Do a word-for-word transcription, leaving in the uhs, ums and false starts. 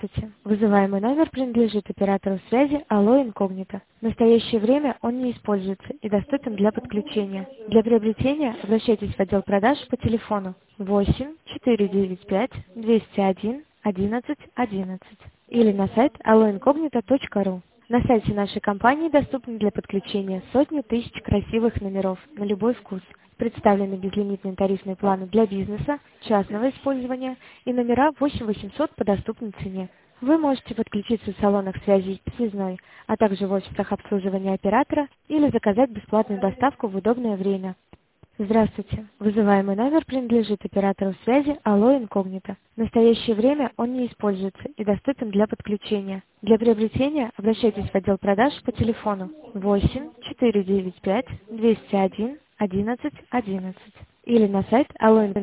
Здравствуйте. Вызываемый номер принадлежит оператору связи Allo Incognito. В настоящее время он не используется и доступен для подключения. Для приобретения обращайтесь в отдел продаж по телефону восемь четыре девять пять двести один одиннадцать одиннадцать или на сайт allo incognito точка ру. На сайте нашей компании доступны для подключения сотни тысяч красивых номеров на любой вкус. Представлены безлимитные тарифные планы для бизнеса, частного использования и номера восемь восемьсот по доступной цене. Вы можете подключиться в салонах связи связной, а также в офисах обслуживания оператора или заказать бесплатную доставку в удобное время. Здравствуйте. Вызываемый номер принадлежит оператору связи Allo Incognito. В настоящее время он не используется и доступен для подключения. Для приобретения обращайтесь в отдел продаж по телефону восемь четыре девять пять двести один одиннадцать одиннадцать или на сайт allo